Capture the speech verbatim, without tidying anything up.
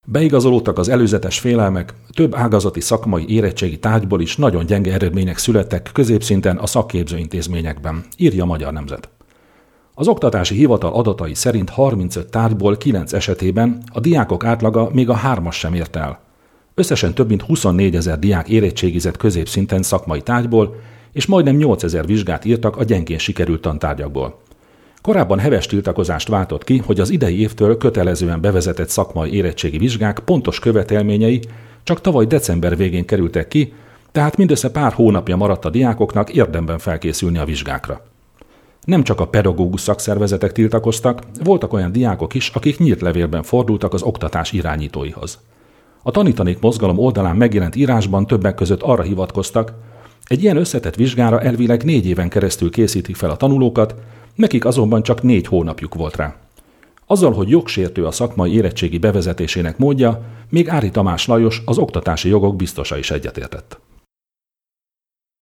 Beigazolódtak az előzetes félelmek, több ágazati szakmai érettségi tárgyból is nagyon gyenge eredmények születtek középszinten a szakképzőintézményekben, írja a Magyar Nemzet. Az Oktatási Hivatal adatai szerint harmincöt tárgyból kilenc esetében a diákok átlaga még a hármas sem ért el. Összesen több mint huszonnégyezer diák érettségizett középszinten szakmai tárgyból, és majdnem nyolcezer vizsgát írtak a gyengén sikerült tantárgyakból. Korábban heves tiltakozást váltott ki, hogy az idei évtől kötelezően bevezetett szakmai érettségi vizsgák pontos követelményei csak tavaly december végén kerültek ki, tehát mindössze pár hónapja maradt a diákoknak érdemben felkészülni a vizsgákra. Nem csak a pedagógus szakszervezetek tiltakoztak, voltak olyan diákok is, akik nyílt levélben fordultak az oktatás irányítóihoz. A Tanítanék Mozgalom oldalán megjelent írásban többek között arra hivatkoztak, egy ilyen összetett vizsgára elvileg négy éven keresztül készítik fel a tanulókat, nekik azonban csak négy hónapjuk volt rá. Azzal, hogy jogsértő a szakmai érettségi bevezetésének módja, még Ári Tamás Lajos, az oktatási jogok biztosa is egyetértett.